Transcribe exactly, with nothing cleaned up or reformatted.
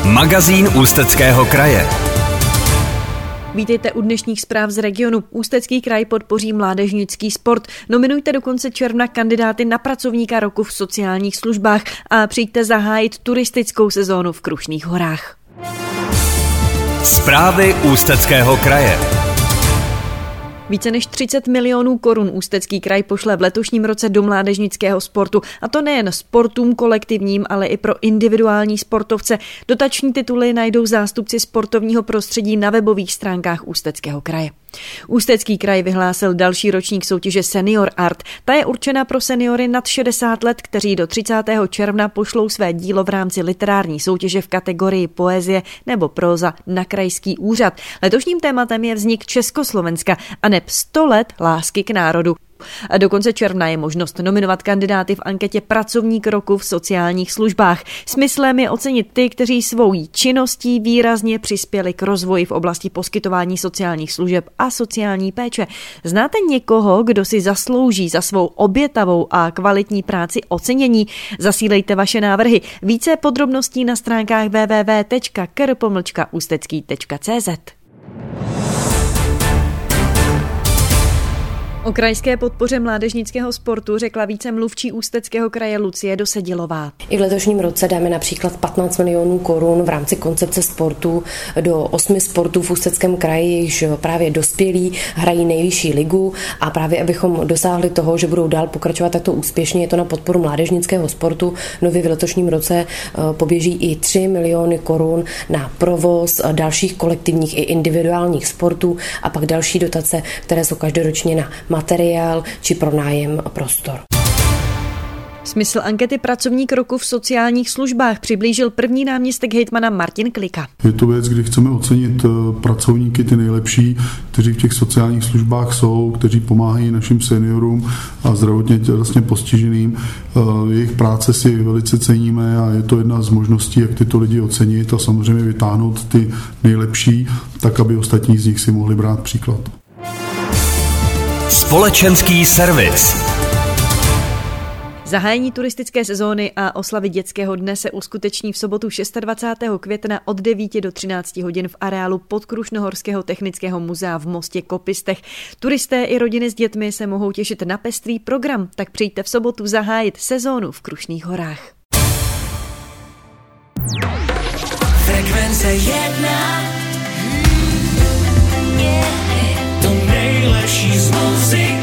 Magazín Ústeckého kraje. Vítejte u dnešních zpráv z regionu. Ústecký kraj podpoří mládežnický sport. Nominujte do konce června kandidáty na pracovníka roku v sociálních službách a přijďte zahájit turistickou sezónu v Krušných horách. Zprávy Ústeckého kraje. Více než třicet milionů korun Ústecký kraj pošle v letošním roce do mládežnického sportu. A to nejen sportům kolektivním, ale i pro individuální sportovce. Dotační tituly najdou zástupci sportovního prostředí na webových stránkách Ústeckého kraje. Ústecký kraj vyhlásil další ročník soutěže Senior Art. Ta je určena pro seniory nad šedesát let, kteří do třicátého června pošlou své dílo v rámci literární soutěže v kategorii poezie nebo próza na krajský úřad. Letošním tématem je vznik Československa a neb sto let lásky k národu. A do konce června je možnost nominovat kandidáty v anketě Pracovník roku v sociálních službách. Smyslem je ocenit ty, kteří svou činností výrazně přispěli k rozvoji v oblasti poskytování sociálních služeb a sociální péče. Znáte někoho, kdo si zaslouží za svou obětavou a kvalitní práci ocenění? Zasílejte vaše návrhy. Více podrobností na stránkách w w w tečka k r pomlčka ústecký tečka c z. O krajské podpoře mládežnického sportu řekla vícemluvčí Ústeckého kraje Lucie Dosedilová. I v letošním roce dáme například patnáct milionů korun v rámci koncepce sportu do osmi sportů v Ústeckém kraji, již právě dospělí hrají nejvyšší ligu a právě abychom dosáhli toho, že budou dál pokračovat takto úspěšně, je to na podporu mládežnického sportu. Nově v letošním roce poběží i tři miliony korun na provoz dalších kolektivních i individuálních sportů a pak další dotace, které jsou každoročně na materiál či pronájem prostor. Smysl ankety Pracovník roku v sociálních službách přiblížil první náměstek hejtmana Martin Klika. Je to věc, kdy chceme ocenit pracovníky, ty nejlepší, kteří v těch sociálních službách jsou, kteří pomáhají našim seniorům a zdravotně tělesně postiženým. Jejich práce si velice ceníme a je to jedna z možností, jak tyto lidi ocenit a samozřejmě vytáhnout ty nejlepší, tak aby ostatní z nich si mohli brát příklad. Společenský servis. Zahájení turistické sezóny a oslavy dětského dne se uskuteční v sobotu dvacátého šestého května od devíti do třinácti hodin v areálu Podkrušnohorského technického muzea v Mostě Kopistech. Turisté i rodiny s dětmi se mohou těšit na pestrý program, tak přijďte v sobotu zahájit sezónu v Krušných horách. Frekvence jedna. To nejlepší z muziky.